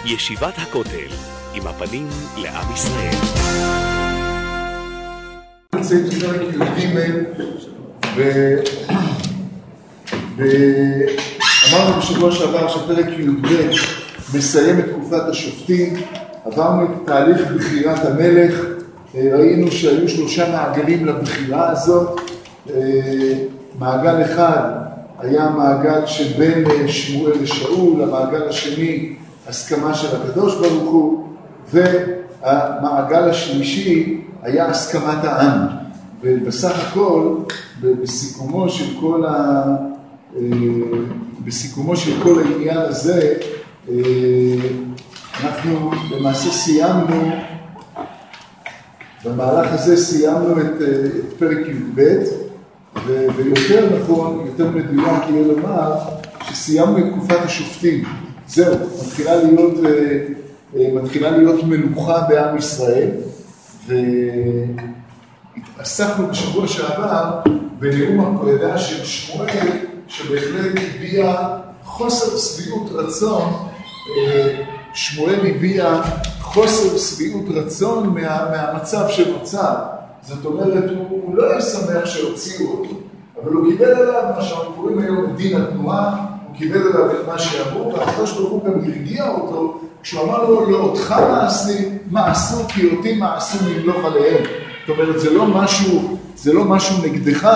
ישיבת הכותל, עם הפנים לעם ישראל. נמצאים בפרק י"ג, אמרנו בשבוע שעבר שפרק י"ב מסיים את תקופת השופטים, עברנו את תהליך בחירת המלך, ראינו שהיו 3 מעגלים לבחירה הזאת. מעגל אחד היה מעגל שבין שמואל לשאול, המעגל השני הסכמה של הקדוש ברוך הוא, והמעגל השלישי היה הסכמת העם. ובסך הכל, בסיכומו של כל העניין הזה, אנחנו למעשה סיימנו, במהלך הזה סיימנו את פרק י"ב, ויותר נכון, יותר מדויק יהיה לומר, שסיימנו את תקופת השופטים. זהו, מתחילה להיות מלוכה בעם ישראל, והתעסקנו בשבוע שעבר בנאום הפרידה של שמואל, שבהחלט הביע חוסר שביעות רצון. שמואל הביע חוסר שביעות רצון מהמצב שנוצר. זאת אומרת, הוא לא היה שמח שהוציאו אותו, אבל הוא קיבל עליו מה שאנחנו קוראים היום דין התנועה, הוא קיבל עליו את מה שאמרו, והקדוש ברוך הוא גם הרגיע אותו, כשהוא אמר לו, לא אותך מעשו, כי אותי מעשו נמלוך עליהם. זאת אומרת, זה לא משהו נגדך,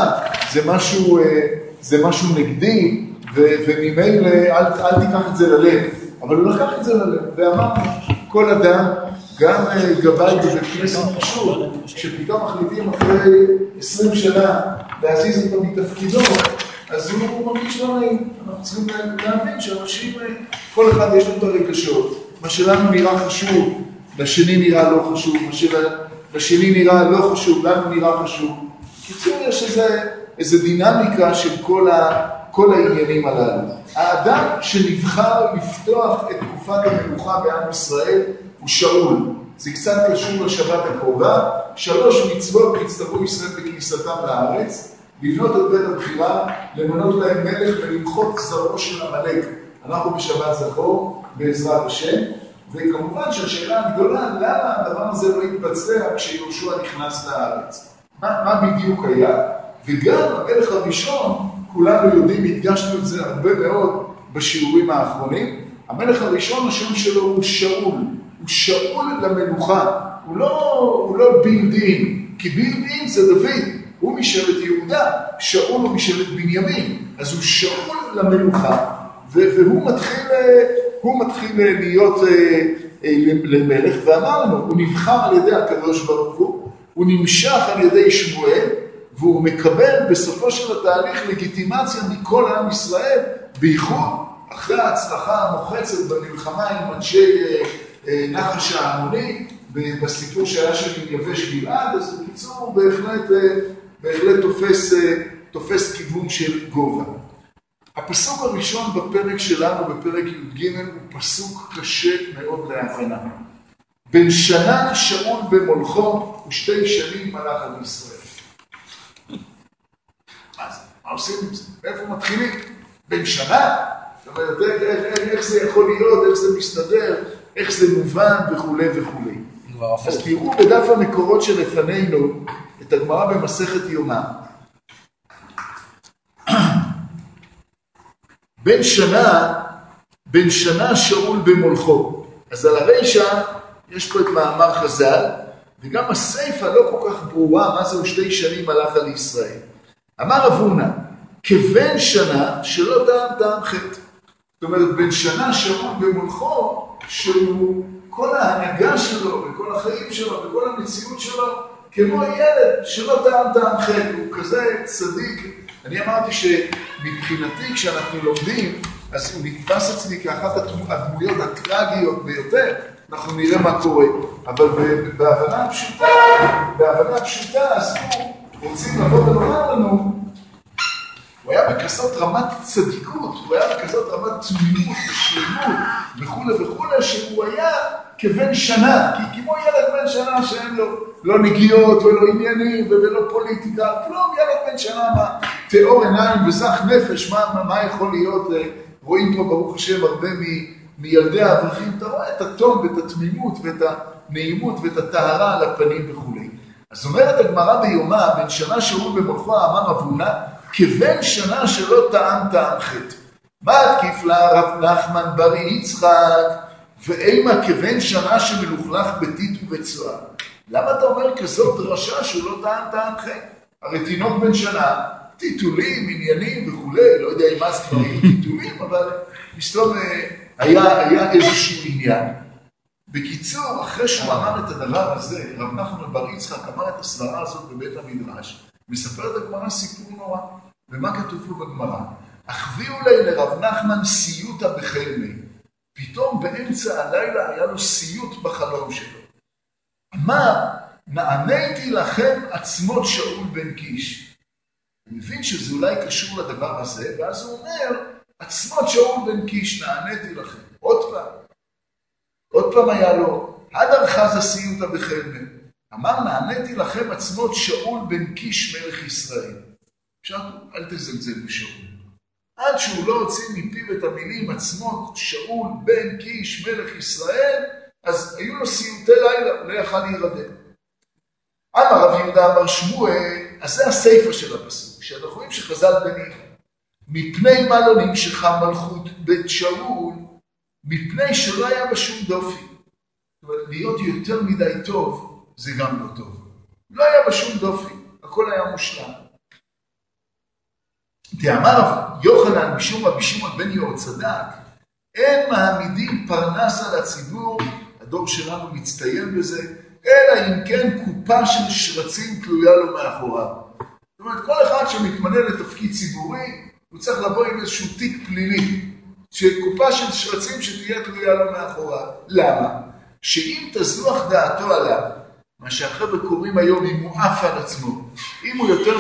זה משהו נגדי, וממילא אל תיקח את זה ללב. אבל הוא לקח את זה ללב, ואמר, כל אדם, גם גבאי בבית כנסת פשוט, שפתאום מחליטים אחרי 20 שנה להזיז אותו מתפקידו, אז הוא מרגיש לא נעים. אנחנו צריכים להבין שאנשים, כל אחד יש לו את הרגשות. מה שלנו נראה חשוב, לשני נראה לא חשוב, מה שלשני נראה לא חשוב, לנו נראה חשוב. קיצור, יש איזו דינמיקה של כל העניינים הללו. האדם שנבחר לפתוח את תקופת המלוכה בעם ישראל הוא שאול. זה קצת קשור לשבת הקרובה. 3 מצוות הצטוו ישראל בכניסתם לארץ, לבנות את בית הבחירה, למנות להם מלך ולמחות זרעו של עמלק. אנחנו בשבת זכור, בעזרת השם. וכמובן שהשאלה הגדולה, למה הדבר הזה לא יתבצע כשיהושע נכנס לארץ? מה בדיוק היה? וגם המלך הראשון, כולנו יודעים, הדגשנו את זה הרבה מאוד בשיעורים האחרונים, המלך הראשון, השם שלו הוא שאול. הוא שאול למלוכה. הוא לא בילדין, כי בילדין זה דוד. הוא משבט יהודה, שאול הוא משבט בנימין. אז הוא שאול למלוכה, והוא מתחיל להיות למלך, ואמרנו, הוא נבחר על ידי הקדוש ברוך הוא נמשך על ידי שמואל, והוא מקבל בסופו של התהליך לגיטימציה מכל עם ישראל, בייחוד אחרי ההצלחה המוחצת במלחמה עם אנשי נחש העמוני, בסיפור שהיה של יבש גלעד. אז בקיצור הוא בהחלט תופס כיוון של גובה. הפסוק הראשון בפרק שלנו, בפרק י"ג, הוא פסוק קשה מאוד להבנה. בן שנה שאול במולכו ו2 שנים מלך על ישראל. מה עושים עם זה? מאיפה מתחילים? בן שנה? זאת אומרת, איך זה יכול להיות, איך זה מסתדר, איך זה מובן וכו' וכו'. אז תראו בדף המקורות שלפנינו את הגמרא במסכת יומא. בן שנה שאול במולכו. אז על הרשע יש פה את מאמר חז"ל, וגם הסיפא לא כל כך ברורה מה זהו 2 שנים מלך על ישראל. אמר רב הונא, כבן שנה שלא טעם חטא. זאת אומרת, בן שנה שאול במולכו, שהוא כל ההנהגה שלו וכל החיים שלו וכל המציאות שלו, כמו ילד שלא טעם חטא. הוא כזה צדיק. אני אמרתי שמבחינתי כשאנחנו לומדים, אז הוא נתפס אצלי כאחת הדמויות הטרגיות ביותר. אנחנו נראה מה קורה. אבל בהבנה הפשוטה, אז הוא רוצים לבוא ולומר לנו, הוא היה בכזאת רמת צדיקות, הוא היה בכזאת רמת תמימות ושלמות וכו', שהוא היה כבן שנה, כי כמו ילד בן שנה שאין לו לא נגיעות ולא עניינים ולא פוליטיקה, כלום, ילד בן שנה, תיאור עיניים וזך נפש, מה יכול להיות? רואים פה ברוך השם הרבה מילדי האברכים, אתה רואה את הטון ואת התמימות ואת הנעימות ואת הטהרה על הפנים וכו'. אז אומרת הגמרא ביומא, בן שנה שאול במולכו אמר אבונה, כבן שנה שלא טעם טעם חטא. מה התקיף לה רב נחמן ברי יצחק, ואימה כבן שנה שמלוכלך בטיט ובצועה? למה אתה אומר כזאת דרשה שהוא לא טעם טעם חטא? הרי תינוק בן שנה, טיטולים, עניינים וכו', לא יודע אם אז כבר היו טיטולים, אבל מסתום היה איזשהו עניין. בקיצור, אחרי שהוא אמר את הדבר הזה, רב נחמן בר יצחק אמר את הסברה הזאת בבית המדרש, מספר את הגמרא סיפור נורא. ומה כתוב לו בגמרא? החביאו לי לרב נחמן סיוטה בחלמי. פתאום באמצע הלילה היה לו סיוט בחלום שלו. אמר, נעניתי לכם עצמות שאול בן קיש. הוא מבין שזה אולי קשור לדבר הזה, ואז הוא אומר, עצמות שאול בן קיש, נעניתי לכם. עוד פעם היה לו, הדר חזה סיוטה בחלמי. אמר, נעניתי לכם עצמות שאול בן קיש מלך ישראל. עכשיו, אל תזלזל בשאול. עד שהוא לא הוציא מפיו את המילים עצמות שאול בן קיש מלך ישראל, אז היו לו סיוטי לילה, לא יכל להירדם. אמר רב יהודה אמר שמואל, אז זה הסייפה של הפסוק, שאנחנו רואים שחז"ל דנים. מפני מה לא נמשכה מלכות בית שאול, מפני שלא היה בה שום דופי. זאת אומרת, להיות יותר מדי טוב, זה גם לא טוב. לא היה בה שום דופי, הכל היה מושלם. דאמר יוחנן משום רבי שמעון בן יהוצדק, אין מעמידים פרנס על הציבור, הדור שלנו מצטיין בזה, אלא אם כן קופה של שרצים תלויה לו מאחוריו. זאת אומרת, כל אחד שמתמנה לתפקיד ציבורי, הוא צריך לבוא עם איזשהו תיק פלילי, שקופה של שרצים שתהיה תלויה לו מאחוריו. למה? שאם תזוח דעתו עליו, מה שהחבר'ה קוראים היום אם הוא עף על עצמו, אם הוא יותר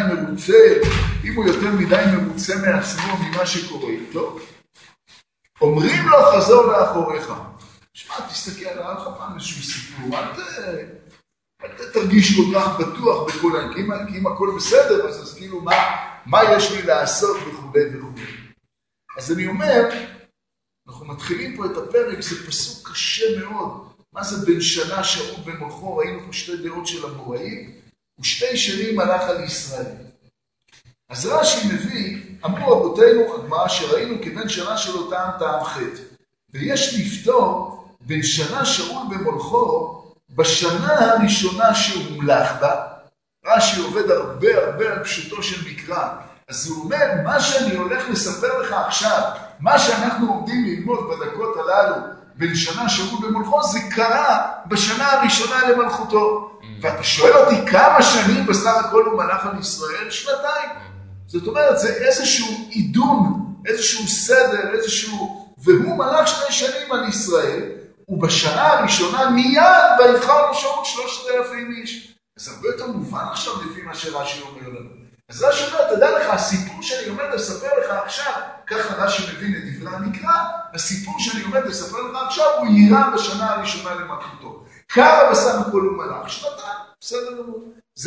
מדי מרוצה מעצמו ממה שקורה איתו, אומרים לו חזור לאחוריך. שמע, תסתכל על לך פעם איזשהו סיפור, אל תרגיש כל כך בטוח בכל העניין, כי אם הכל בסדר, אז כאילו מה יש לי לעשות וכו' וכו'. אז אני אומר, אנחנו מתחילים פה את הפרק, זה פסוק קשה מאוד. מה זה בן שנה שאול במולכו? ראינו פה שתי דעות של המוראים, ושתי שנים הלך על ישראל. אז רש"י מביא, אמרו אבותינו, הגמרא שראינו כבן שנה שלא טעם חטא. ויש לפתור בן שנה שאול במולכו, בשנה הראשונה שהומלך בה, רש"י עובד הרבה על פשוטו של מקרא. אז הוא אומר, מה שאני הולך לספר לך עכשיו, מה שאנחנו עומדים ללמוד בדקות הללו, בן שנה שאול במולכו, זה קרה בשנה הראשונה למלכותו. ואתה שואל אותי כמה שנים בסך הכל הוא מלך על ישראל? 2. זאת אומרת, זה איזשהו עידון, איזשהו סדר, והוא מלך 2 שנים על ישראל, ובשנה הראשונה מיד ויבחר לו שאול 3,000 איש. אז הרבה יותר מובן עכשיו לפי מה שרש"י אומר לנו. אז רש"י אומר, תדע לך, הסיפור שאני עומד לספר לך עכשיו, ככה רש"י מבין את דברי המקרא, הסיפור שאני עומד לספר לך עכשיו, הוא יירא בשנה הראשונה למלכותו. כמה בסך הכל הוא מלך? 2, בסדר גמור.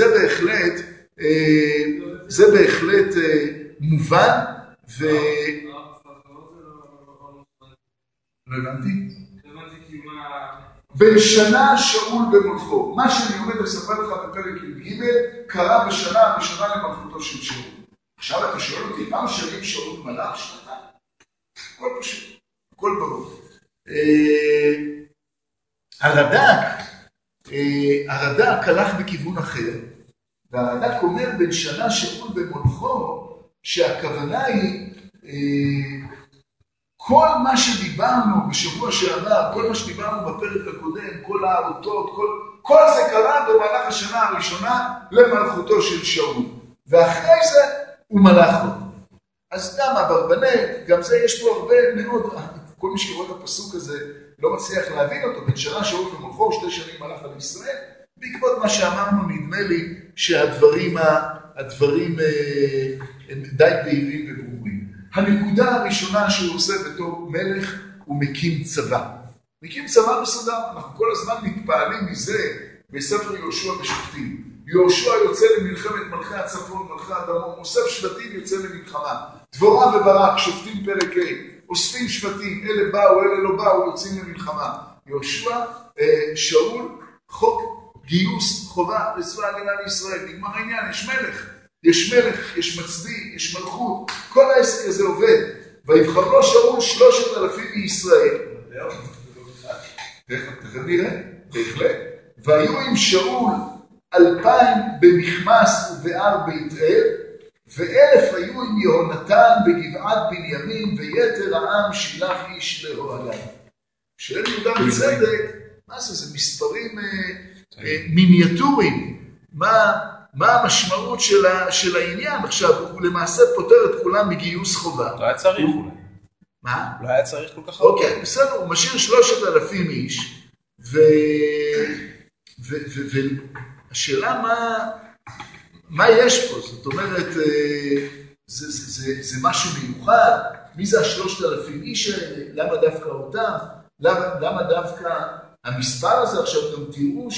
זה בהחלט מובן, לא הבנתי? בן שנה שאול במולכו. מה שאני עומד לספר לך בפרק י"ג קרה בשנה הראשונה למלכותו של שאול. עכשיו אתה שואל אותי, כמה שנים שאול מלך? 2. הכל פשוט, הכל ברור. הרד"ק הלך בכיוון אחר, והרד"ק אומר בן שנה שאול במולכו, שהכוונה היא כל מה שדיברנו בשבוע שעבר, כל מה שדיברנו בפרק הקודם, כל האותות, כל זה קרה במהלך השנה הראשונה למלכותו של שאול. ואחרי זה הוא מלך לו. אז גם אברבנאל, גם זה יש פה הרבה מאוד, כל מי שקורא את הפסוק הזה לא מצליח להבין אותו, בן שנה שאול במולכו 2 שנים מלך על ישראל, בעקבות מה שאמרנו נדמה לי שהדברים הם די בהירים וברורים. הנקודה הראשונה שהוא עושה בתור מלך הוא מקים צבא. מקים צבא מסודר, אנחנו כל הזמן מתפעלים מזה בספר יהושע ושופטים. יהושע יוצא למלחמת מלכי הצפון, מלכי הדרום, אוסף שבטים יוצא למלחמה. דבורה וברק, שופטים פרק ה'. אוספים שבטים, אלה באו, אלה לא באו, יוצאים למלחמה. יהושע, שאול, חוק גיוס חובה לצבא ההגנה לישראל. נגמר העניין, יש מלך, יש מצביא, יש מלכות, כל העסק הזה עובד. ויבחר לו שאול 3,000 מישראל. תכף נראה, בהחלט. והיו עם שאול 2,000 במכמס ובהר בית אל, ו1,000 היו עם יהונתן בגבעת בנימין, ויתר העם שילח איש לאוהליו. שואל יהודה בצדק, מה זה? זה מספרים מיניאטוריים. מה המשמעות של העניין? עכשיו, הוא למעשה פותר את כולם מגיוס חובה. לא היה צריך אולי. מה? לא היה צריך כל כך. אוקיי, בסדר, הוא משאיר 3,000 איש, והשאלה מה יש פה? זאת אומרת, זה משהו מיוחד? מי זה 3,000 איש האלה? למה דווקא אותם? למה דווקא המספר הזה? עכשיו גם תראו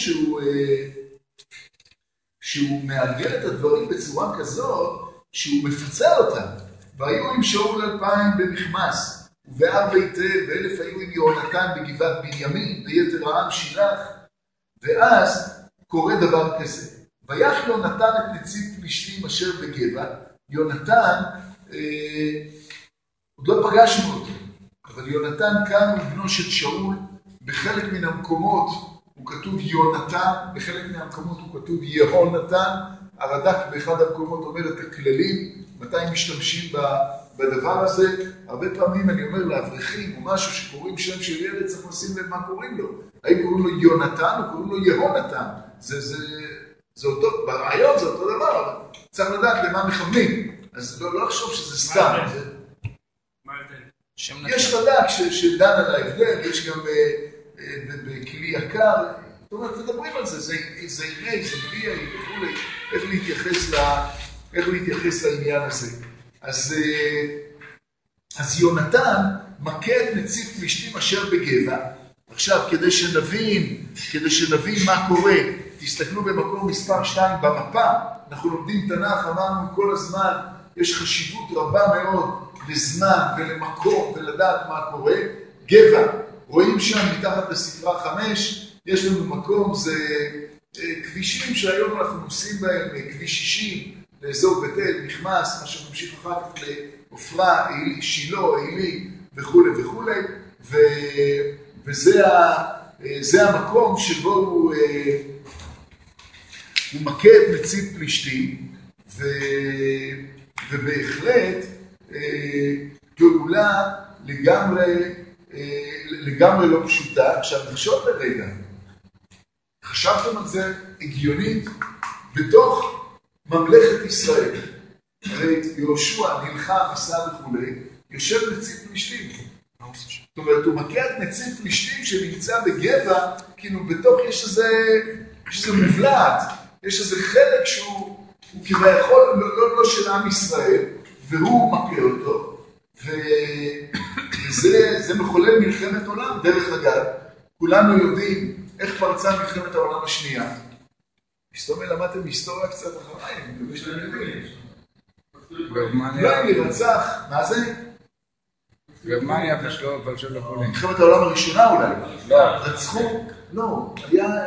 שהוא מעגל את הדברים בצורה כזאת, שהוא מפצל אותם. והיו עם שאול 2,000 במכמס, ובהר בית אל, ו1,000 היו עם יהונתן בגבעת בנימין, ויתר העם שילח. ואז קורה דבר כזה. ויח יהונתן את נציב פלישתים אשר בגבע. יהונתן, עוד לא פגשנו אותו, אבל יהונתן כאן הוא בנו של שאול. בחלק מן המקומות הוא כתוב יהונתן, בחלק מן המקומות הוא כתוב יהונתן. הרד"ק באחד המקומות אומר את הכללים, מתי משתמשים בדבר הזה. הרבה פעמים אני אומר לאברכים או משהו שקוראים שם של ילד, צריך לשים לב מה קוראים לו. האם קוראים לו יהונתן או קוראים לו יהונתן? זה אותו, ברעיון זה אותו דבר, אבל צריך לדעת למה מכוונים. אז לא לחשוב שזה סתם. יש רד"ק שדן על ההבדל, יש גם בכלי יקר. זאת אומרת, תדברים על זה, זה עיני, זה בלי, וכולי, איך להתייחס לעניין הזה. אז יהונתן מכה את נציב פלישתים אשר בגבע. עכשיו, כדי שנבין מה קורה, תסתכלו במקור מספר 2 במפה. אנחנו לומדים תנ"ך, אמרנו כל הזמן, יש חשיבות רבה מאוד לזמן ולמקום ולדעת מה קורה. גבע, רואים שם מתחת לספרה 5, יש לנו מקום, זה כבישים שהיום אנחנו נוסעים בהם, כביש 60, לאזור בית אל, מכמס, מה שממשיך אחר כך לעופרה, שילה, עלי וכו' וכו'. וזה המקום שבו הוא מכה את נציב פלישתים, ובהחלט פעולה לגמרי לא פשוטה. עכשיו נחשוב לרגע, חשבתם על זה הגיונית בתוך ממלכת ישראל. הרי יהושע נלחם, עשה וכו', יושב נציב פלישתים. זאת אומרת, הוא מכה את נציב פלישתים שנמצא בגבע, כאילו בתוך יש איזה מובלעת, יש איזה חלק שהוא כביכול לא של עם ישראל, והוא מכה אותו, וזה מחולל מלחמת עולם. דרך אגב, כולנו יודעים איך פרצה מלחמת העולם השנייה. מסתובב, למדתם היסטוריה קצת אחריי, אני מקווה שאתם יודעים. גרמניה רצח, מה זה? גרמניה פלשו לפולין. מלחמת העולם הראשונה אולי. לא. רצחו? לא. היה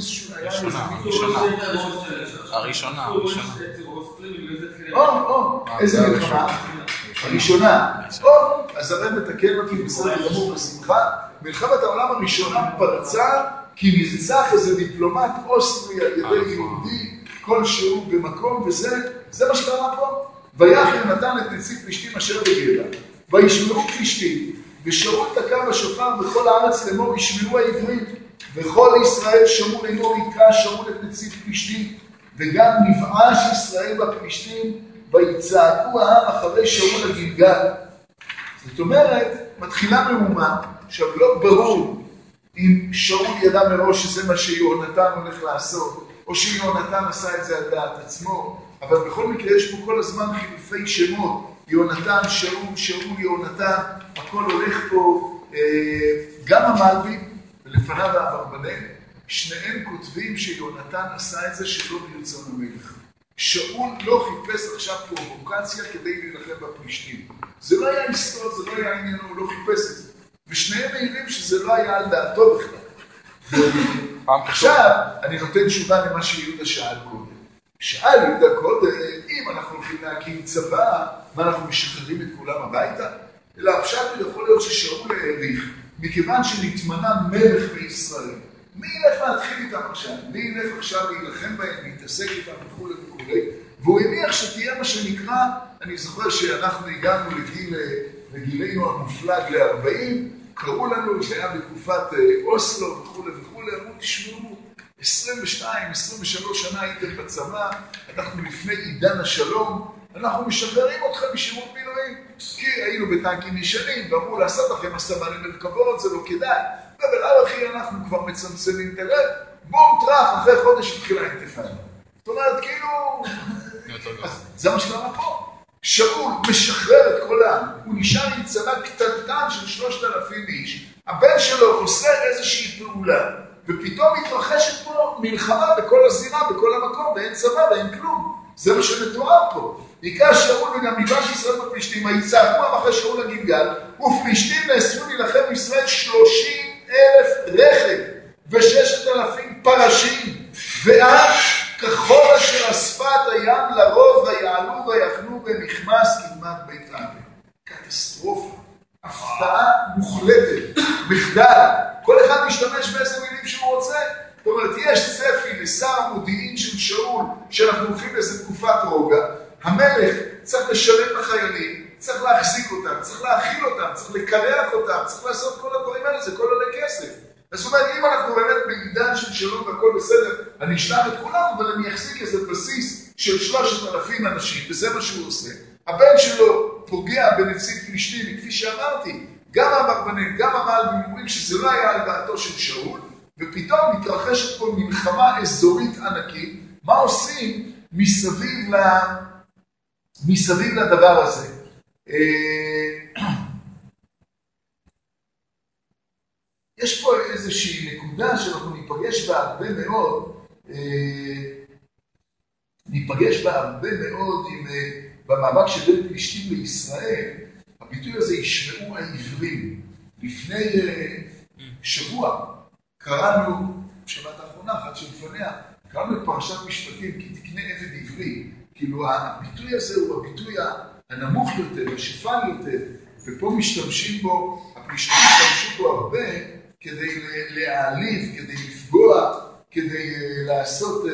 הראשונה. איזה מלחמה? הראשונה. אז הרב מתקן אותי בסדר גמור בשמחה. מלחמת העולם הראשונה פרצה כי נרצח איזה דיפלומט אוסטרי על ידי יהודי כלשהו במקום, וזה מה שקרה פה. ויח יהונתן את נציב פלישתים אשר בגבע, וישמעו פלישתים, ושמעו תקע בשופר בכל הארץ לאמור, ישמעו העברים, וכל ישראל שמעו לאמור, יקרא שמעו את נציב פלישתים, וגם נבאש ישראל בפלישתים, ויצעקו העם אחרי שאול לגלגל. זאת אומרת, מתחילה מהומה, עכשיו לא ברור אם שאול ידע מראש שזה מה שיהונתן הולך לעשות, או שיהונתן עשה את זה על דעת עצמו, אבל בכל מקרה יש פה כל הזמן חילופי שמות, יהונתן, שאול, שאול, יהונתן, הכל הולך פה, גם המלבי ולפניו האברבנאל, שניהם כותבים שיהונתן עשה את זה שלא ברצון המלך. שאול לא חיפש עכשיו פרובוקציה כדי להילחם בפלישתים. זה לא היה היסטוריה, זה לא היה עניין, הוא לא חיפש את זה. ושניהם מעירים שזה לא היה על דעתו בכלל. עכשיו, אני נותן תשובה למה שיהודה שאל קודם. שאל יהודה קודם, אם אנחנו הולכים להקים צבא, מה אנחנו משחררים את כולם הביתה? אלא הפשט הוא יכול להיות ששאול העריך, מכיוון שנתמנה מלך בישראל. מי ילך להתחיל איתם עכשיו? מי ילך עכשיו להילחם בהם, להתעסק איתם וכו' וכו'. והוא הניח שתהיה מה שנקרא, אני זוכר שאנחנו הגענו לגילנו המופלג ל-40, קראו לנו, זה היה בתקופת אוסלו וכו' וכו', אמרו, תשמעו, 22, 23 שנה הייתם בצבא, אנחנו לפני עידן השלום, אנחנו משחררים אתכם משירות מילואים, כי היינו בטנקים ישנים, ואמרו לעשות לכם הסבה למרכבות, זה לא כדאי, ובלעד אחי אנחנו כבר מצמצמים תרד, בום טרח, אחרי חודש התחילה אינתיפאדה. זאת אומרת, כאילו, זה מה שקרה פה. שאול משחרר את כל העם, הוא נשאר עם צבא קטנטן של 3,000 איש, הבן שלו עושה איזושהי פעולה, ופתאום מתרחשת פה מלחמה בכל הזירה, בכל המקום, ואין צבא ואין כלום. זה מה שמתואר פה. עיקר שאול וגם ניבש ישראל בפלישתים, היצעקו אחרי שאול הגלגל, ופלישתים נאספו להילחם בישראל 30,000 רכב ו6,000 פרשים, ועד כחול אשר אספת הים לרוב ויעלו ויחנו במכמס קדמת בית האבל. קטסטרופה, הפתעה מוחלטת, מחדל. כל אחד משתמש באיזה מילים שהוא רוצה. זאת אומרת, יש צפי לשר המודיעין של שאול, שאנחנו הולכים לאיזה תקופת רוגע, המלך צריך לשלם לחיילים, צריך להחזיק אותם, צריך להאכיל אותם, צריך לקרח אותם, צריך לעשות כל הדברים האלה, זה כל עולה כסף. זאת אומרת, אם אנחנו באמת בעידן של שלום והכל בסדר, אני אשלח את כולם, אבל אני אחזיק איזה בסיס של 3,000 אנשים, וזה מה שהוא עושה. הבן שלו פוגע בנציג פלישתים, כפי שאמרתי, גם האברבנאל, גם המעלבים אומרים שזה לא היה על דעתו של שאול, ופתאום מתרחשת פה מלחמה אזורית ענקית. מה עושים מסביב לדבר הזה? יש פה איזושהי נקודה שאנחנו ניפגש בה הרבה מאוד, במאבק שבין פלישתים לישראל. הביטוי הזה ישמעו העברים. לפני שבוע קראנו, בשבת האחרונה, אחת שלפניה, קראנו את פרשת משפטים, כי תקנה עבד עברי. כאילו הביטוי הזה הוא הביטוי הנמוך יותר, השפן יותר, ופה משתמשים בו, הפלישתים משתמשו בו הרבה, כדי להעליב, כדי לפגוע, כדי לעשות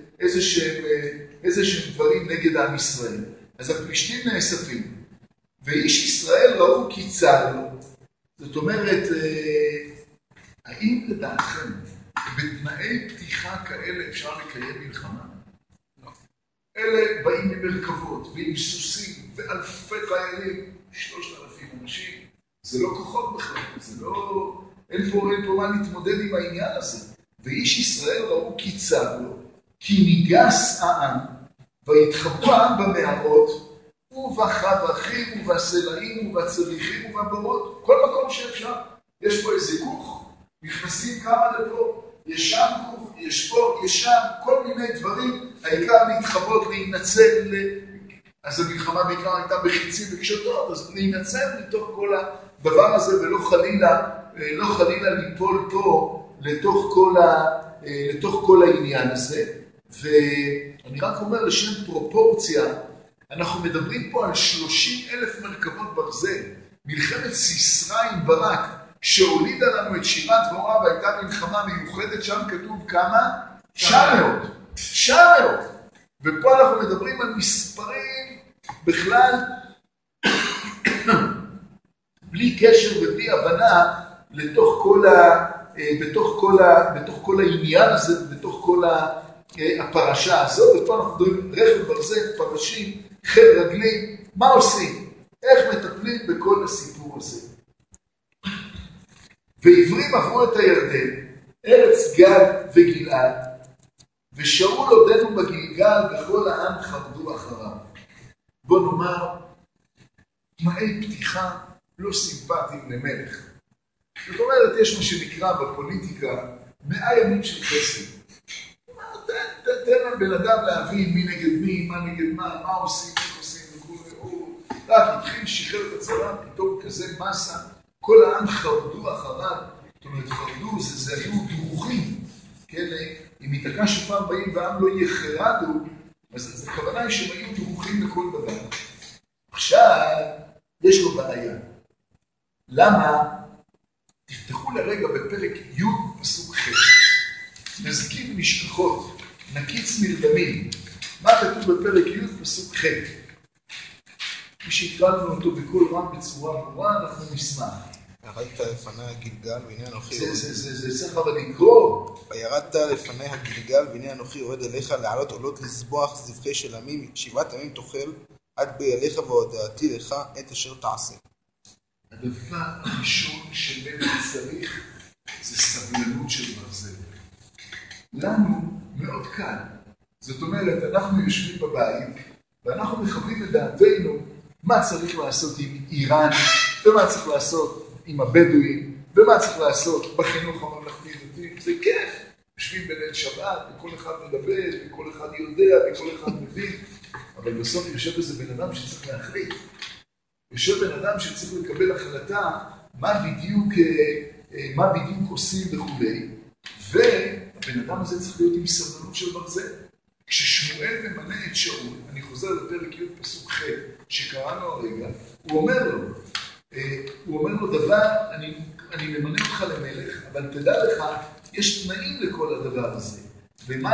איזשהם דברים נגד עם ישראל. אז הפלישתים נאספים, ואיש ישראל ראו כי צר לו. זאת אומרת, האם לדעתכם בתנאי פתיחה כאלה אפשר לקיים מלחמה? לא. אלה באים ממרכבות ועם סוסים ואלפי חיילים, 3,000 אנשים. זה לא כוחות בכלל, זה לא... אין פה מה להתמודד עם העניין הזה. ואיש ישראל ראו כי צר לו, כי ניגס העם, והתחבאו העם במערות, ובחבכים, ובסלעים, ובצריחים, ובבורות, כל מקום שאפשר. יש פה איזה כוך, נכנסים כמה לפה, יש שם כוך, יש פה, יש שם, כל מיני דברים, העיקר להתחבות, להינצל, אז המלחמה בעיקר הייתה בחיצים וקשתות, אז להינצל מתוך כל הדבר הזה, ולא חלילה ליפול פה לתוך כל העניין הזה. ואני רק אומר לשם פרופורציה, אנחנו מדברים פה על 30,000 מרכבות ברזל, מלחמת סיסרא עם ברק, שהולידה לנו את שירת דבורה, והייתה מלחמה מיוחדת, שם כתוב כמה? 900. ופה אנחנו מדברים על מספרים בכלל, בלי קשר ובלי הבנה, בתוך כל העניין הזה, בתוך כל הפרשה הזאת. ופה אנחנו מדברים רכב ברזל, פרשים, חיל רגלים. מה עושים? איך מטפלים בכל הסיפור הזה? ועברים עברו את הירדן, ארץ גד וגלעד, ושאול עודנו בגלגל וכל העם חרדו אחריו. בוא נאמר, תנאי פתיחה לא סימפטיים למלך. זאת אומרת, יש מה שנקרא בפוליטיקה 100 ימים של חסד. תן לבן אדם להבין מי נגד מי, מה נגד מה עושים, איך עושים וכו'. רק התחיל שחרר את הצבא, פתאום כזה מסה, כל העם חרדו אחריו, זאת אומרת, חרדו, זה היו דרוכים, כן? אם ייתקע שופר באים והעם לא יחרדו, אז הכוונה היא שהם היו דרוכים לכל דבר. עכשיו, יש לו בעיה. למה? תפתחו לרגע בפרק י' פסוק ח'. נזקים נשכחות, נקיץ נרדמים. מה כתוב בפרק י' פסוק ח'? מי שהתחלנו אותו בכל רם בצורה ברורה, אנחנו נשמח. ירדת לפני הגלגל והנה אנוכי יורד. זה צריך אבל לקרוא. וירדת לפני הגלגל והנה אנוכי יורד אליך לעלות עולות לזבוח זבחי של עמים 7 ימים תאכל עד בי אליך והודעתי לך את אשר תעשה. הדבר הראשון שמלך צריך זה סבלנות של ברזל. לנו מאוד קל. זאת אומרת, אנחנו יושבים בבית ואנחנו מכוונים את דעתנו מה צריך לעשות עם איראן ומה צריך לעשות עם הבדואים ומה צריך לעשות בחינוך הממלכתי-דתי. זה כיף. יושבים בליל שבת וכל אחד מדבר וכל אחד יודע וכל אחד מבין, אבל בסוף יושב איזה בן אדם שצריך להחליט. יושב בן אדם שצריך לקבל החלטה מה בדיוק עושים וכולי, והבן אדם הזה צריך להיות עם סבלנות של ברזל. כששמואל ממנה את שאול, אני חוזר לפרק י' פסוק ח' שקראנו הרגע, הוא אומר לו דבר, אני ממנה אותך למלך, אבל תדע לך, יש תנאים לכל הדבר הזה. ומה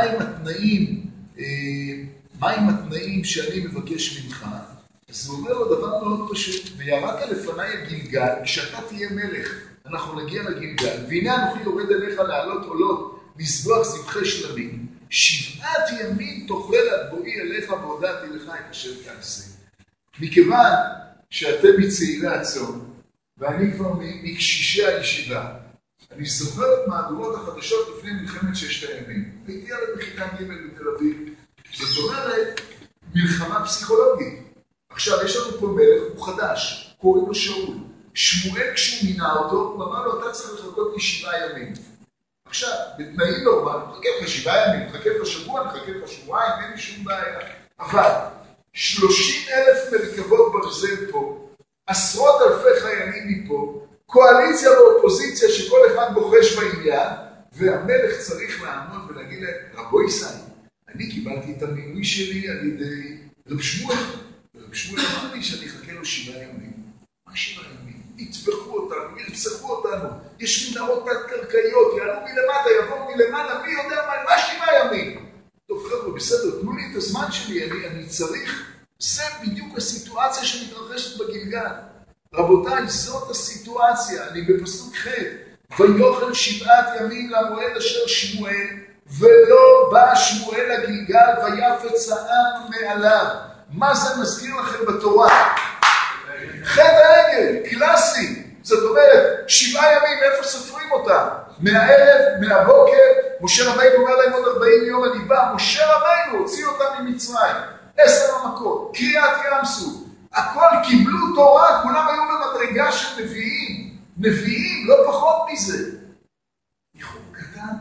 עם התנאים שאני מבקש ממך? אז הוא אומר לו דבר מאוד פשוט, וירדת לפניי הגלגל, כשאתה תהיה מלך, אנחנו נגיע לגלגל, והנה אנוכי יורד אליך לעלות עולות, לזבוח זבחי שלמים, 7 ימים תאכל עד בואי אליך והודעתי לך את אשר תעשה. מכיוון שאתם מצעירי הצאן, ואני כבר מקשישי הישיבה, אני זוכר את מהדורות החדשות לפני מלחמת 6 הימים. הייתי עליו בכיתה ג' בתל אביב. זאת אומרת, מלחמה פסיכולוגית. עכשיו, יש לנו פה מלך, הוא חדש, קוראים לו שאול. שמואל כשהוא מינה אותו, הוא אמר לו, אתה צריך לחכות לי 7 ימים. עכשיו, בתנאים נורמליים, נחכה לך 7 ימים, נחכה לך שבוע, נחכה לך שבועיים, אין לי שום בעיה. אבל 30,000 מרכבות ברזל פה, עשרות אלפי חיילים מפה, קואליציה ואופוזיציה שכל אחד בוחש בעניין, והמלך צריך לעמוד ולהגיד להם, רבו ישראל, אני קיבלתי את המינוי שלי על ידי רב שמואל. רב שמואל אמר לי שאני אחכה לו 7 ימים. מה 7 ימים? יטבחו אותנו, ירצחו אותנו, יש מנהרות תת-קרקעיות, יעלו מלמטה, יבואו מלמעלה, מי יודע מה 7 ימים? טוב חבר'ה, בסדר, תנו לי את הזמן שלי, אני צריך, זה בדיוק הסיטואציה שמתרחשת בגלגל. רבותיי, זאת הסיטואציה, אני בפסוק ח' ויאכל 7 ימים למועד אשר שמואל, ולא בא שמואל לגלגל ויפץ העם מעליו. מה זה מזכיר לכם בתורה? חטא העגל, קלאסי. זאת אומרת, 7 ימים, איפה סופרים אותם? מהערב, מהבוקר, משה רבינו אומר להם עוד 40 יום אני בא, משה רבינו הוציא אותם ממצרים, 10 המכות, קריעת ים סוף, הכל קיבלו תורה, כולם היו במדרגה של נביאים, לא פחות מזה. יכול קטן.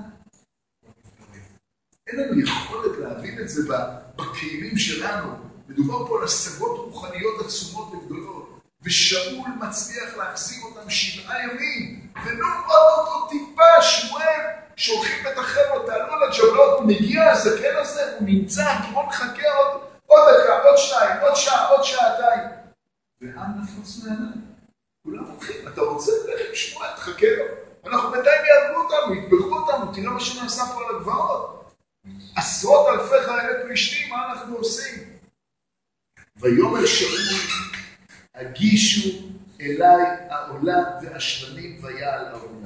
אין לנו יכולת להבין את זה בכלים שלנו. מדובר פה על השגות רוחניות עצומות וגדולות, ושאול מצליח להחזיק אותם 7 ימים, ולא עוד טיפה שמואל שהולכים את החבר'ה, תעלו על הג'בלות, מגיע הזקן הזה, הוא נמצא, בוא נחכה עוד דקה, עוד 2, עוד שעה, עוד שעתיים. והעם נפוץ מעיניים. כולם הולכים, אתה רוצה ללכת שמואל, תחכה לו. אנחנו בינתיים יעברו אותנו, יטבחו אותנו, תראה מה שנעשה פה על הגבעות. עשרות אלפי חיילי פלישתים, מה אנחנו עושים? ויאמר שאול, הגישו אליי העולה והשלמים ויעל העולה.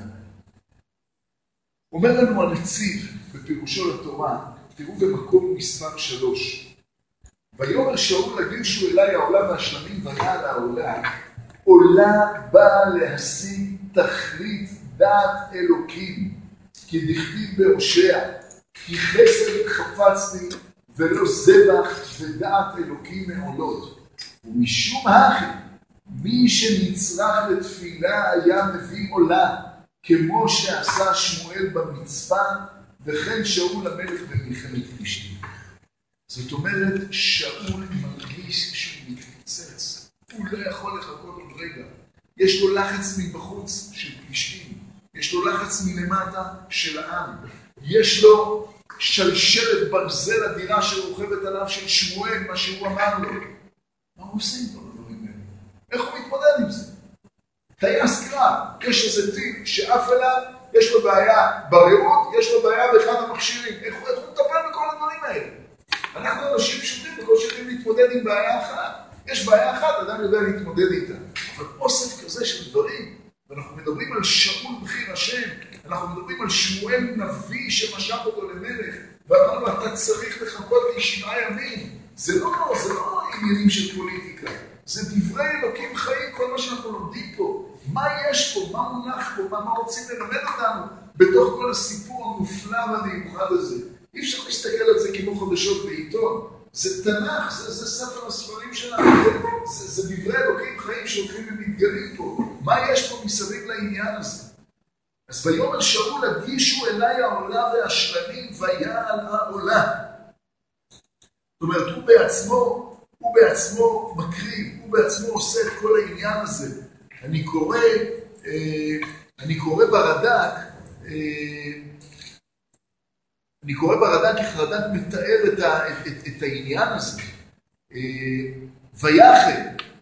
אומר לנו הנציב בפירושו לתורה, תראו במקום מספר 3. ויאמר שאול, הגישו אליי העולה והשלמים ויעל העולה. עולה באה להשיג תכלית דעת אלוקים, כי דכתיב בהושע, כי חסד חפצתי ולא זבח ודעת אלוקים מעולות. ומשום הכי, מי שנצרך לתפילה היה מביא עולה, כמו שעשה שמואל במצפה, וכן שאול המלך במלחמת פלישתים. זאת אומרת, שאול מרגיש שהוא מתפוצץ. הוא לא יכול לחכות עוד רגע. יש לו לחץ מבחוץ של פלישתים, יש לו לחץ מלמטה של העם, יש לו שלשלת ברזל אדירה שרוכבת עליו של שמואל, מה שהוא אמר לו. מה הוא עושה איתו לדברים האלה? איך הוא מתמודד עם זה? טייס קרב, יש איזה טיל שעף אליו, יש לו בעיה בריאות, יש לו בעיה באחד המכשירים. איך הוא מטפל בכל הדברים האלה? אנחנו אנשים פשוטים בכל שירים להתמודד עם בעיה אחת. יש בעיה אחת, אדם יודע להתמודד איתה. אבל אוסף כזה של דברים, ואנחנו מדברים על שאול בחיר השם, אנחנו מדברים על שמואל נביא שמשך אותו למלך, ואמר לו, אתה צריך לחכות לי 7 ימים. זה לא עניינים של פוליטיקה. זה דברי אלוקים חיים, כל מה שאנחנו לומדים פה. מה יש פה? מה מונח פה? מה רוצים ללמד אותנו בתוך כל הסיפור המופלא והמיוחד הזה? אי אפשר להסתכל על זה כמו חדשות בעיתון. זה תנ"ך, זה ספר הספרים שלנו. זה דברי אלוקים חיים שהולכים ומתגלים פה. מה יש פה מסביב לעניין הזה? אז ויאמר שאול, הגישו אליי העולה והשלמים ויעל העולה. זאת אומרת, הוא בעצמו מקריב, הוא בעצמו עושה את כל העניין הזה. אני קורא ברד"ק איך רד"ק מתאר את העניין הזה. ויחל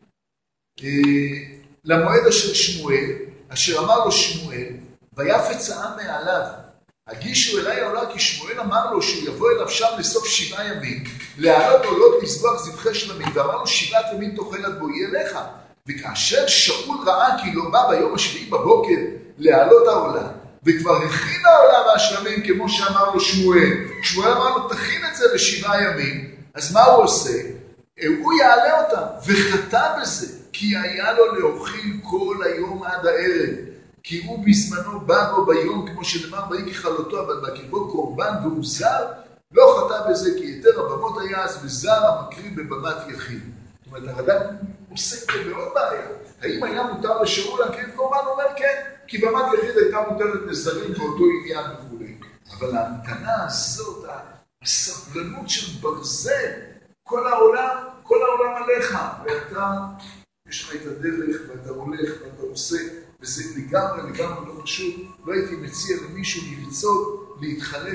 למועד אשר שמואל, אשר אמר לו שמואל, ויפץ העם מעליו. הגישו אליי העולה כי שמואל אמר לו שהוא יבוא אליו שם לסוף 7 ימים, להעלות עולות לזבוח זבחי שלמים, ואמר לו 7 ימים תאכל עד בואי אליך. וכאשר שאול ראה כי לא בא ביום השביעי בבוקר להעלות העולה, וכבר הכין העולה והשלמים כמו שאמר לו שמואל, שמואל אמר לו תכין את זה ל7 ימים, אז מה הוא עושה? הוא יעלה אותם, וחטא בזה, כי היה לו להאכיל כל היום עד הערב, כי הוא בזמנו בא בו ביום, כמו שנאמר, ויהי ככלותו, אבל בקרבו קורבן והוא זר, לא חטא בזה, כי יתר הבמות היה אז וזר המקריב בבמת יחיד. זאת אומרת, הרד"ק עוסק במאוד בעיה. האם היה מותר לשאול להקריב קורבן? הוא אומר כן, כי במת יחיד הייתה מותרת לזרים באותו עניין וכו'. אבל ההמתנה הזאת, הסבלנות של ברזל, כל העולם עליך, ואתה, יש לך את הדרך, ואתה הולך, ואתה עושה, וזה לגמרי לא פשוט. לא הייתי מציע למישהו לרצות להתחלף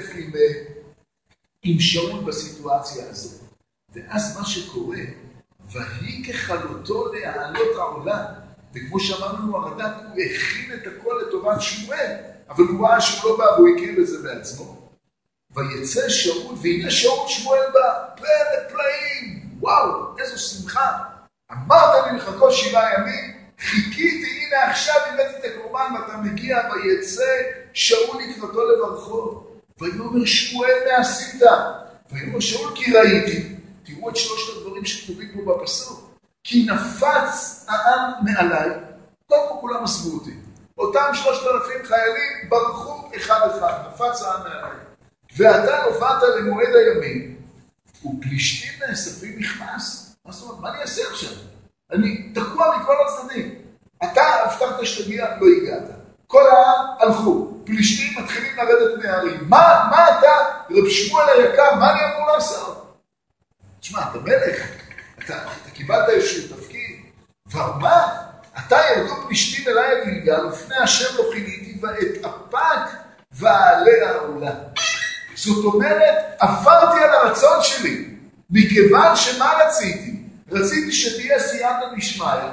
עם שאול בסיטואציה הזאת. ואז מה שקורה, והיא ככלותו להעלות העולה, וכמו שאמרנו הרד"ק, הוא הכין את הכל לטובת שמואל, אבל הוא ראה שהוא לא בא, והוא הכיר בזה בעצמו. ויצא שאול, והנה שאול שמואל בא, פלא פלאים, וואו, איזו שמחה. אמרת לי לחכות 7 ימים, חיכיתי, הנה עכשיו הבאתי את הקורבן, ואתה מגיע, ויצא שאול לקראתו לברכו. ויאמר שמואל מה עשית? ויאמר שאול כי ראיתי, תראו את 3 הדברים שכתובים פה בפסוק. כי נפץ העם מעליי, לא כולם עזבו אותי. אותם 3,000 חיילים ברחו אחד, נפץ העם מעליי. ואתה הובאת למועד הימים, ופלישתים נאספים נכנס. מה זאת אומרת? מה אני אעשה עכשיו? אני תקוע מכל הצדדים. אתה הבטחת שתגיע, לא הגעת. כל העם הלכו. פלישתים מתחילים לרדת מהערים. מה אתה, רב שמואל היקר, מה אני אמור לעשות? תשמע, אתה מלך, אתה קיבלת איזשהו תפקיד, ומה? אתה ירדו פלישתים אליי הגלגל, ופני השם לא חיניתי, ואתאפק ועלה העולה. זאת אומרת, עברתי על הרצון שלי, מכיוון שמה רציתי? רציתי שתהיה סייעתא דשמיא,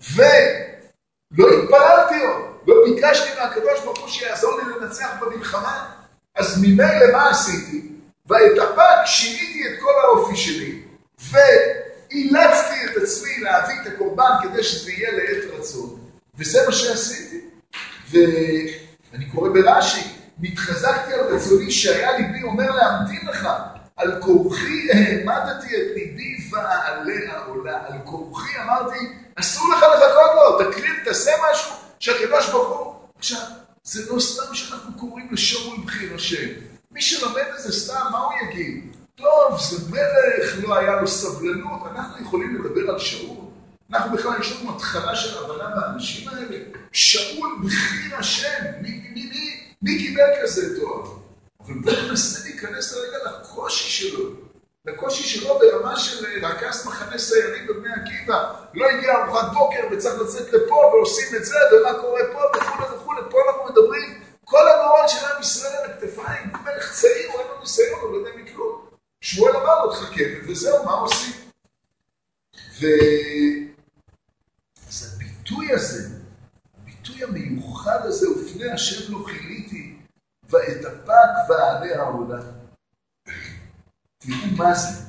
ולא התפללתי עוד, לא ביקשתי מהקדוש ברוך הוא שיעזור לי לנצח במלחמה. אז ממילא מה עשיתי? ואתאפק, שיניתי את כל האופי שלי, ואילצתי את עצמי להביא את הקורבן כדי שזה יהיה לעת רצון. וזה מה שעשיתי. ואני קורא ברש"י, מתחזקתי על רצוני שהיה ליבי אומר להמתין לך, על כורחי העמדתי את ליבי ועלה העולה. על כורחי אמרתי, אסור לך לחכות לו, תקריב, תעשה משהו שהקדוש ברוך הוא. עכשיו, זה לא סתם שאנחנו קוראים לשאול בחיר השם. מי שלומד את זה סתם, מה הוא יגיד? טוב, זה מלך, לא היה לו סבלנות. אנחנו יכולים לדבר על שאול. אנחנו בכלל יש לנו התחלה של הבנה באנשים האלה. שאול בחיר השם, מי קיבל כזה תואר? אבל בואו ננסה להיכנס לרגע לקושי שלו. לקושי שלו ברמה של רכז מחנה סיירים בבני עקיבא, לא הגיע ארוחת בוקר וצריך לצאת לפה ועושים את זה ומה קורה פה וכו', פה אנחנו מדברים, כל הגורל של עם ישראל על הכתפיים, הוא מלך צעיר, הוא אין לו ניסיון, הוא לא יודע מכלום. שמואל אמר לו תחכה, וזהו, מה עושים? אז הביטוי הזה, הביטוי המיוחד הזה, ופני השם לא חיליתי, ואתאפק ואעלה העולה. תראו מה זה.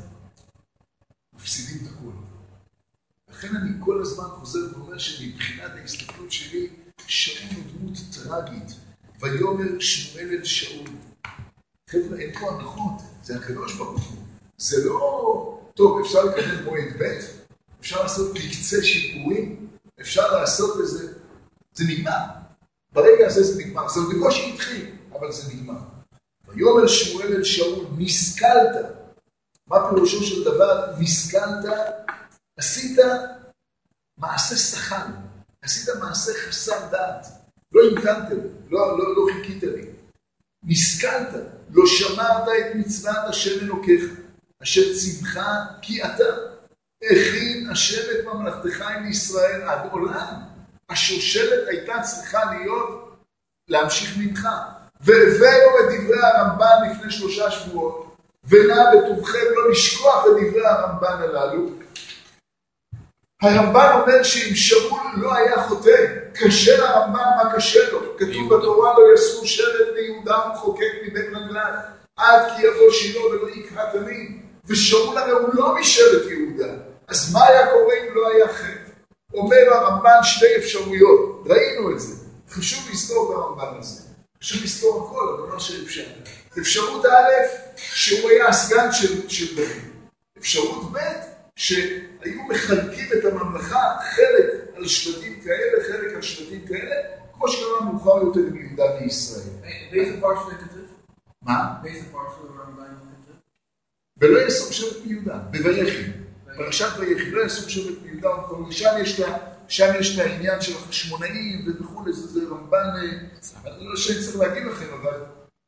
מפסידים את הכול. לכן אני כל הזמן חוזר ואומר שמבחינת ההסתכלות שלי, שאול הוא דמות טרגית, ויאמר שמואל אל שאול. חבר'ה, אין פה הנחות, זה הקדוש ברוך הוא. זה לא, טוב, אפשר לקבל מועד ב', אפשר לעשות מקצה שיפורים, אפשר לעשות לזה, זה נגמר. ברגע הזה זה נגמר, זה בקושי התחיל, אבל זה נגמר. ויאמר שמואל אל שאול, נסכלת. מה פירושו של דבר? נסכלת, עשית מעשה שחל, עשית מעשה חסר דעת, לא המתנת לי, לא חיכית לי. נסכלת, לא שמרת את מצוות השם אלוקיך, אשר ציווך כי אתה. הכין השם את ממלכתך עם ישראל עד עולם. השושלת הייתה צריכה להמשיך ממך. והבאנו את דברי הרמב"ן לפני 3 שבועות, ונע בטובכם לא לשכוח את דברי הרמב"ן הללו. הרמב"ן אומר שאם שאול לא היה חוטא, קשה לרמב"ן מה קשה לו. כתוב בתורה לא יסרו שבט ליהודה ומחוקק מבית רגליו, עד כי יבוא שילה ולא יקרא תנים. ושאול הרי הוא לא משבט יהודה. אז מה היה קורה אם לא היה חטא? אומר הרמב"ן 2 אפשרויות. ראינו את זה. חשוב לזכור ברמב"ן הזה. חשוב לזכור הכל, אבל לא שאפשר. אפשרות א', שהוא היה הסגן של דוד. אפשרות ב', שהיו מחלקים את הממלכה, חלק על שבטים כאלה, חלק על שבטים כאלה, כמו שקרה מאוחר יותר עם יהודה וישראל. באיזה פרש זה כתוב? מה? באיזה פרש זה הרמב"ן כתוב? ולא יסור שבט מיהודה, בויחי. פרשת ויחי, לא יסור שבט מיהודה, שם יש את העניין של החשמונאים וכו', זה רמב"ן, לא שאני צריך להגיד לכם, אבל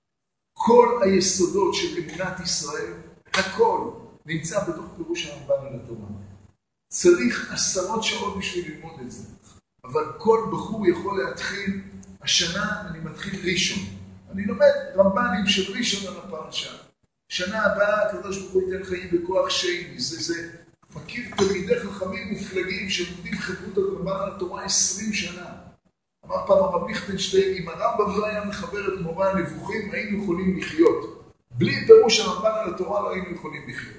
כל היסודות של אמונת ישראל, הכל נמצא בתוך פירוש הרמב"ן על התורה. צריך 10 שעות בשביל ללמוד את זה. אבל כל בחור יכול להתחיל, השנה אני מתחיל ראשון. אני לומד רמב"נים של ראשון על הפרשה. שנה הבאה הקדוש ברוך הוא ייתן חיים בכוח שני. זה מכיר תלמידי חכמים מופלגים שלומדים חברות הרמב"ן על התורה 20 שנה. אמר פעם הרב ליכטנשטיין, אם הרמב"ם לא היה מחבר את מורה הנבוכים, היינו יכולים לחיות. בלי פירוש הרמב"ן על התורה לא היינו יכולים לחיות.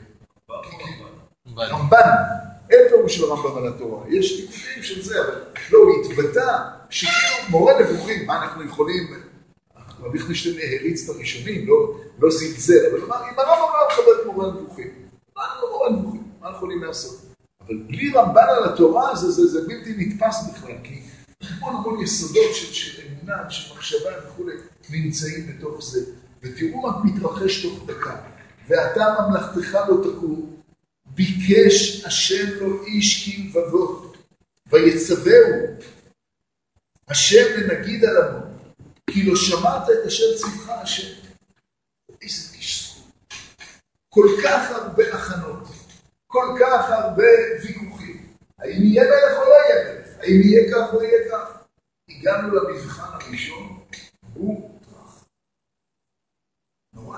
רמב"ן, אין פירוש של הרמב"ם על התורה. יש תיקונים של זה, אבל לא, הוא התבטא שכאילו מורה נבוכים, מה אנחנו יכולים... הרב ליכטנשטיין הריץ את הראשונים, לא זלזל, אבל אמר, אם הרמב"ם לא מחבר את מורה הנבוכים, מה אנחנו יכולים לעשות? אבל בלי רמב"ן על התורה זה בלתי נתפס בכלל, כי המון יסודות של אמונה, של מחשבה וכו' נמצאים בתוך זה. ותראו מה מתרחש תוך דקה. ואתה ממלכתך לא תקום, ביקש השם לו איש כלבבו, ויצווהו השם לנגיד על עמו, כי לא שמעת את אשר ציווך השם. איזה קשקוש. כל כך הרבה הכנות, כל כך הרבה ויכוחים. האם יהיה מלך או לא יהיה מלך? האם יהיה כך או יהיה כך? הגענו למבחן הראשון, הוא טרח. נורא.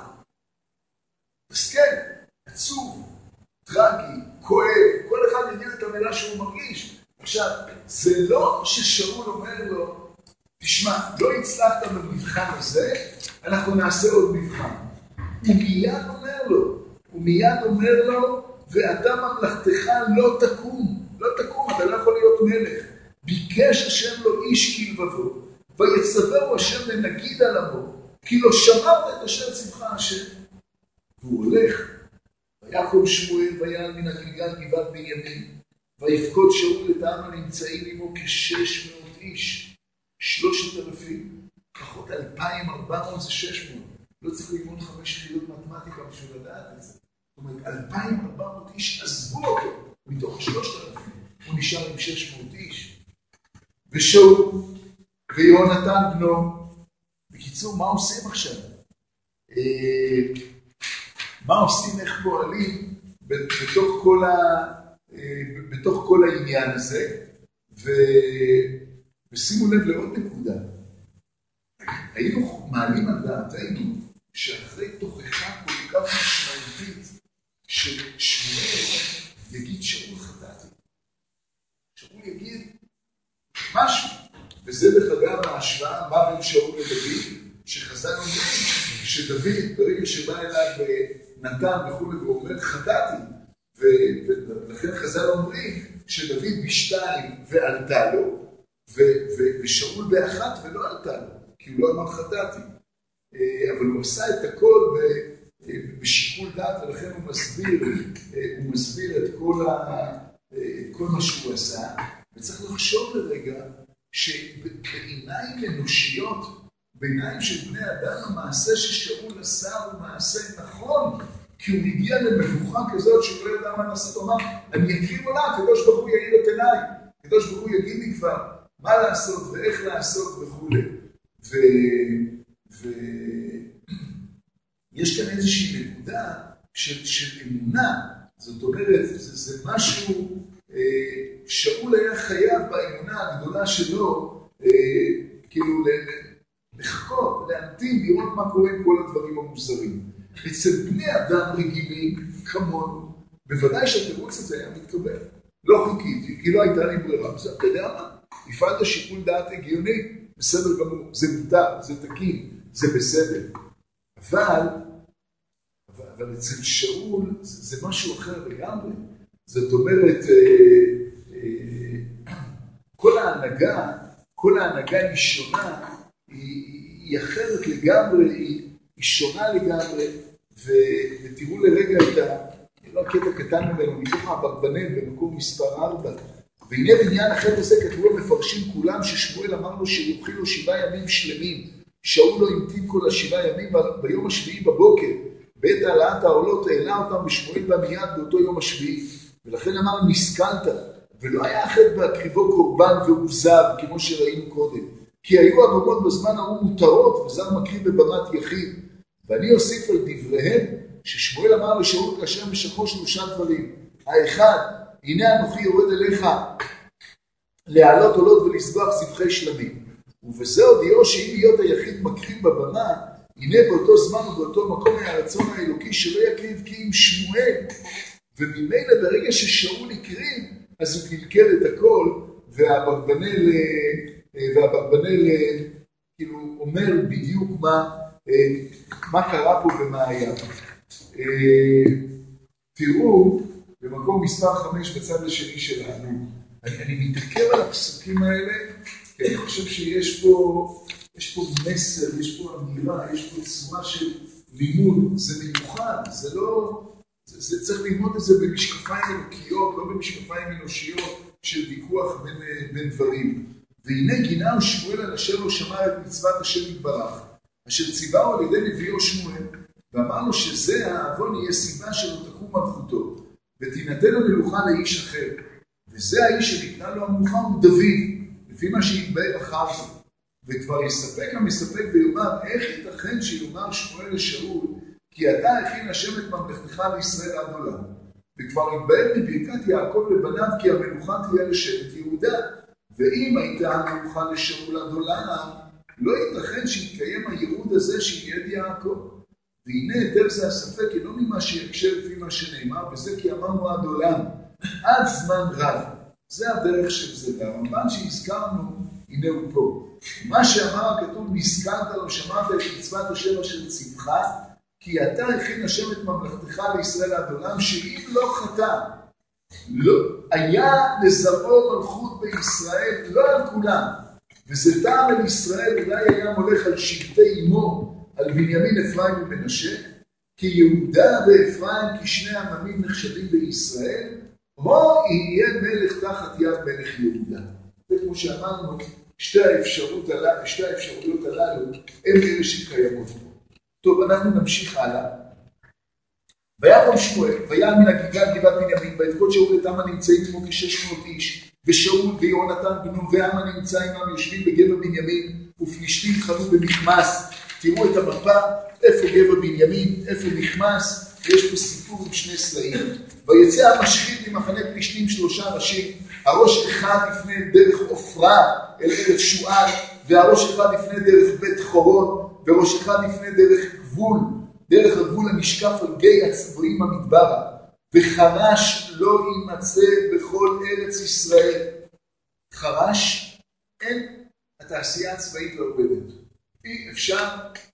מסכן, עצוב, טרגי, כואב, כל אחד יגיד את המילה שהוא מרגיש. עכשיו, זה לא ששאול אומר לו, תשמע, לא הצלחת במבחן הזה, אנחנו נעשה עוד מבחן. הוא מיד אומר לו, ואתה ממלכתך לא תקום, אתה לא יכול להיות מלך. ביקש השם לו איש כלבבו, ויצווהו השם לנגיד על עמו, כי לא שמרת את אשר ציווך השם. והוא הולך, ויקום שמואל ויעל מן הגלגל גבעת בנימין, ויפקוד שאול את העם הנמצאים עמו כ-600 איש. 3,000, פחות 2,400 זה 600. לא צריך ללמוד 5 יחידות מתמטיקה בשביל לדעת את זה. זאת אומרת, 2,400 איש עזבו אותו מתוך 3,000. הוא נשאר עם 600 איש. ושאול ויהונתן בנו. בקיצור, מה עושים עכשיו? מה עושים, איך פועלים בתוך כל העניין הזה, ושימו לב לעוד נקודה. היינו מעלים על דעתנו שאחרי תוכחה כל כך משמעותית של שמואל יגיד שאול חטאתי. שאול יגיד משהו, וזה דרך אגב ההשוואה מה בין שאול לדוד, שחז"ל אומרים שדוד ברגע שבא אליו נתן וכו' ואומר חטאתי, ולכן חז"ל אומרים שדוד בשתיים ועלתה לו, ושאול באחת ולא עלתה לו, כי הוא לא אמר חטאתי. אבל הוא עשה את הכל בשיקול דעת, ולכן הוא מסביר את כל מה שהוא עשה. וצריך לחשוב לרגע שבעיניים אנושיות, בעיניים של בני אדם, המעשה ששאול עשה הוא מעשה נכון, כי הוא הגיע למבוכה כזאת שהוא לא ידע מה לעשות. הוא אמר, אני אקריב עולה, הקדוש ברוך הוא יאיר את עיניי, הקדוש ברוך הוא יגיד לי כבר מה לעשות ואיך לעשות וכו'. ויש כאן איזושהי נקודה של אמונה, זאת אומרת, זה משהו, שאול היה חייב באמונה הגדולה שלו, כאילו לחכות, להמתין, לראות מה קורה עם כל הדברים המוזרים. אצל בני אדם רגילים כמונו, בוודאי שהתירוץ הזה היה מתקבל. לא חיכיתי, כי לא הייתה לי ברירה, אז אתה יודע מה? הפעלת שיקול דעת הגיוני, בסדר גמור, זה מותר, זה תקין, זה בסדר. אבל אצל שאול זה משהו אחר לגמרי. זאת אומרת, כל ההנהגה היא שונה, היא אחרת לגמרי, היא שונה לגמרי, ותראו לרגע את הקטע קטן ממנו, מתוך האברבנאל במקום מספר 4. והנה בעניין אחר הזה כתבו המפרשים כולם ששמואל אמר לו שיוכיל לו 7 ימים שלמים. שאול לא המתין כל 7 ימים, ביום השביעי בבוקר, בעת העלאת העולות העלה אותם ושמואל בא מיד באותו יום השביעי. ולכן אמר נסכלת, ולא היה אחת בהקריבו קורבן ועוזב כמו שראינו קודם. כי היו הבמות בזמן ההוא מותרות וזר מקריב בבמת יחיד. ואני אוסיף על דבריהם ששמואל אמר לשאול כאשר משכו 3 דברים. האחד, הנה אנוכי יורד אליך להעלות עולות ולסבוח זבחי שלמים. ובזה הודיעו שאם להיות היחיד מקריב בבמה, הנה באותו זמן ובאותו מקום היה הרצון האלוקי שלא יקריב כי עם שמואל. וממילא ברגע ששאול הקריב, אז הוא קלקל את הכל, והברבנאל כאילו אומר בדיוק מה קרה פה ומה היה. תראו, במקום מספר 5 בצד השני שלנו, אני מתעכב על הפסוקים האלה, כי אני חושב שיש פה מסר, יש פה אמירה, יש פה צורה של לימוד, זה מיוחד, זה לא, זה צריך ללמוד את זה במשקפיים אלוקיות, לא במשקפיים אנושיות של ויכוח בין דברים. והנה גינה שמואל על אשר לא שמע את מצוות השם יתברך, אשר ציווהו על ידי נביאו שמואל, ואמר לו שזה העוון יהיה סיבה שלא תקום מלכותו, ותינתן המלוכה לאיש אחר. וזה האיש שניתנה לו המלוכה הוא דוד, לפי מה שהתבהר אחר זה. וכבר יספק המספק ויאמר, איך ייתכן שיאמר שמואל לשאול, כי אתה הכין השם את ממלכתך לישראל עד עולם. וכבר התבהר מברכת יעקב לבניו, כי המלוכה תהיה לשבט יהודה. ואם הייתה המלוכה לשאול עד עולם, לא ייתכן שיתקיים הייעוד הזה שייעד יעקב. והנה היתר זה הספק, אינו ממה שיקשר לפי מה שנאמר, וזה כי אמרנו עד עולם, עד זמן רב. זה הדרך של זה, והרמב"ן שהזכרנו, הנה הוא פה. מה שאמר הכתוב, נזכרת לו, שמעת את מצוות השם אשר ציווך, כי אתה הכין השם את ממלכתך לישראל עד עולם, שאם לא חטא, לא, היה לזרעו מלכות בישראל, לא על כולם. וזה טעם על ישראל, אולי היה מולך על שבטי אמו, על בנימין אפרים ומנשה, כי יהודה ואפרים כשני עממים נחשבים בישראל, או יהיה מלך תחת יד מלך יהודה. וכמו שאמרנו, שתי האפשרויות הללו הם אלה שקיימות פה. טוב, אנחנו נמשיך הלאה. ויקום שמואל, ויעל מן הגלגל גבעת בנימין, וילכוד שאול את עם הנמצאים עמו כ600 איש, ושאול ויהונתן בנו ועם הנמצא עמם יושבים בגבע בנימין, ופלישתים חנו במכמס. תראו את המפה, איפה גבע בנימין, איפה מכמס, יש פה סיפור עם שני סלעים. ויצא המשחית ממחנה פלישתים 3 ראשים, הראש אחד לפני דרך עופרה אל ארץ שועל, והראש אחד לפני דרך בית חורון, וראש אחד לפני דרך גבול, דרך הגבול הנשקף על גיא הצבועים המדברה, וחרש לא יימצא בכל ארץ ישראל. חרש, אין, התעשייה הצבאית לא עובדת. אי אפשר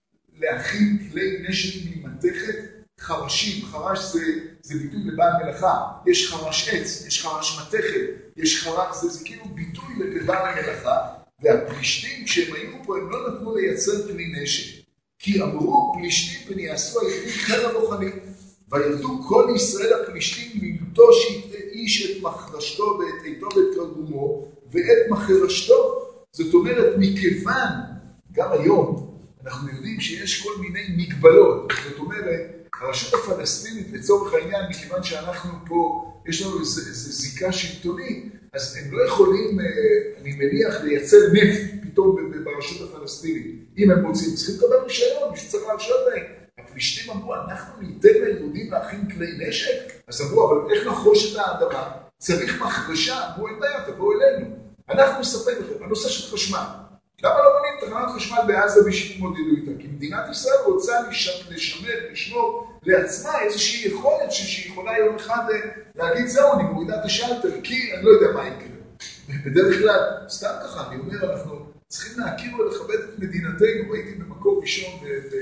להכין כלי נשק ממתכת חרשים. חרש זה ביטוי לבעל מלאכה. יש חרש עץ, יש חרש מתכת, יש חרש, זה כאילו ביטוי לבעל המלאכה. והפלישתים, כשהם היו פה, הם לא נתנו לייצר כלי נשק. כי אמרו פלישתים פן יעשו היחיד חרב אוכלי. וירדו כל ישראל הפלישתים ללטוש איש את מחרשתו ואת עיתו ואת תרגומו ואת מחרשתו. זאת אומרת, מכיוון, גם היום, אנחנו יודעים שיש כל מיני מגבלות. זאת אומרת, הרשות הפלסטינית, לצורך העניין, מכיוון שאנחנו פה, יש לנו איזו זיקה שלטונית, אז הם לא יכולים, אני מניח, לייצר נפט פתאום ברשות הפלסטינית. אם הם רוצים, צריכים לקבל רישיון, מישהו צריך להרשות להם. הפלישתים אמרו, אנחנו ניתן ליהודים להכין כלי נשק? אז אמרו, אבל איך נחרוש את האדמה? צריך מחרשה? אמרו, אין בעיה, תבואו אלינו. אנחנו נספק לכם, הנושא של חשמל. למה לא בונים תחנת חשמל בעזה ושתתמודדו איתה? כי מדינת ישראל רוצה לשמר, לשמור לעצמה איזושהי יכולת שהיא יכולה יום אחד להגיד, זהו, אני מורידה את השלטר, כי אני לא יודע מה יקרה. בדרך כלל, סתם ככה, אני אומר, אנחנו צריכים להכיר ולכבד את מדינתנו. הייתי במקור ראשון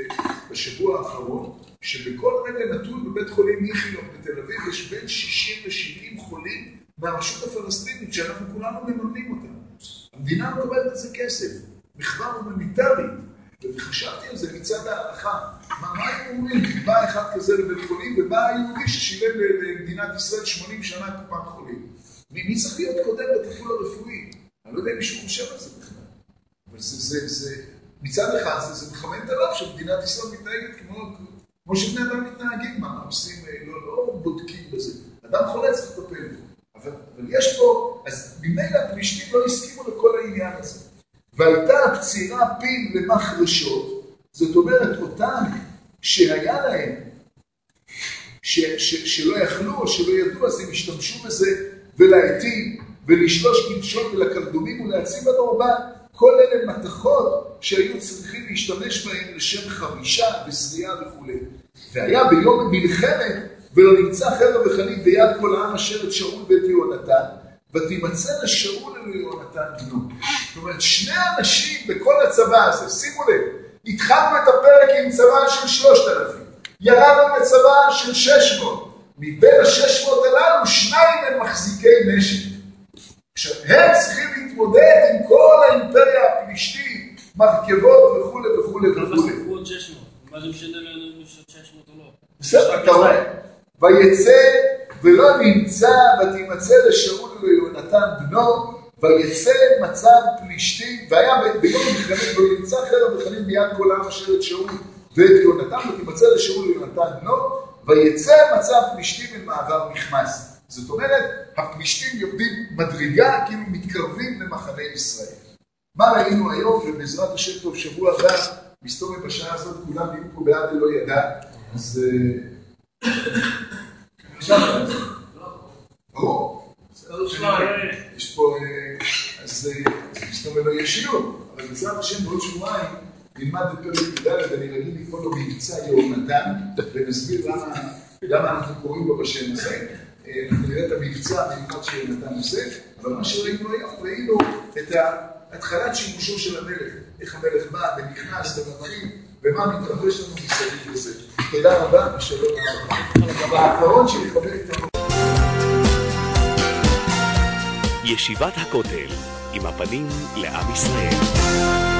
בשבוע האחרון, שבכל רגע נתון בבית חולים איכילוב בתל אביב יש בין 60 ל-70 חולים מהרשות הפלסטינית שאנחנו כולנו מממנים אותם. המדינה מקבלת את זה כסף, מחווה הומניטרית, וחשבתי על זה מצד הערכה. מה הם אומרים? בא אחד כזה לבית חולים, ובא היהודי ששילם למדינת ישראל 80 שנה קופת חולים. מי צריך להיות קודם לטיפול הרפואי? אני לא יודע אם מישהו חושב על זה בכלל. אבל מצד אחד זה מחמם עליו שמדינת ישראל מתנהגת כמו שבני אדם מתנהגים. מה עושים? לא בודקים בזה. אדם חולה צריך לטפל בו. אבל יש פה, אז ממילא הפלישתים לא הסכימו לכל העניין הזה. והייתה הפצירה פיל למחרשות, זאת אומרת אותם שהיה להם, שלא יכלו או שלא ידעו, אז הם השתמשו בזה ולהיטיב ולשלוש גלשות ולקרדומים ולהציב הדורבן. כל אלה מתכות שהיו צריכים להשתמש בהם לשם חרישה ושריעה וכו'. והיה ביום מלחמת ולא נמצא חרב וחנית ביד כל העם אשר את שאול בית יהונתן, ותימצא לשאול וליהונתן בנו. זאת אומרת, שני אנשים בכל הצבא הזה, שימו לב, התחלנו את הפרק עם צבא של 3,000, ירדנו לצבא של 600, מבין ה-600 הללו, 2 הם מחזיקי נשק. עכשיו, הם צריכים להתמודד עם כל האימפריה הפלישתית, מרכבות וכו' וכו' וכו'. עוד 600, מה זה משנה לנו 600 או לא? בסדר, אתה רואה. ויצא ולא נמצא ותימצא לשאול וליהונתן בנו, ויצא מצב פלישתי, והיה ביום מלחמת ונמצא חרב וחנית ביד כל העם אשר את שאול ואת יהונתן, ותימצא לשאול וליהונתן בנו, ויצא מצב פלישתי במעבר מכמס. זאת אומרת, הפלישתים יורדים מדרגה, כאילו מתקרבים למחנה ישראל. מה ראינו היום? ובעזרת השם טוב שבוע הבא, מסתובב בשעה הזאת, כולם נהיו פה בעד ולא ידע, אז עכשיו, ברור. יש פה, אז מסתובב לא יהיה שיעור, אבל בעזרת השם בעוד שבועיים נלמד את פרק י"ד, אני רגיל לקרוא לו מבצע יהונתן, ונסביר למה אנחנו קוראים לו בשם הזה. אנחנו נראה את המבצע המיוחד שיהונתן עושה, אבל מה שראינו היום, ראינו את התחלת שימושו של המלך, איך המלך בא ונכנס ומתחיל, ומה מתרחש לנו מסביב לזה. תודה רבה ושלום רבה. האחרון שמתחבר איתנו. ישיבת הכותל, עם הפנים לעם ישראל.